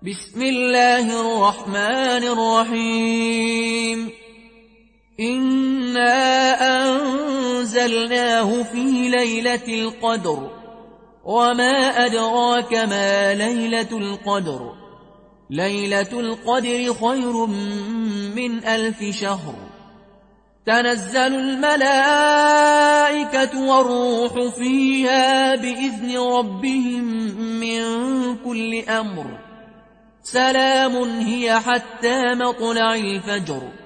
بسم الله الرحمن الرحيم إنا أنزلناه في ليلة القدر وما أدراك ما ليلة القدر ليلة القدر خير من 1000 شهر تنزل الملائكة والروح فيها بإذن ربهم من كل أمر سلام هي حتى مطلع الفجر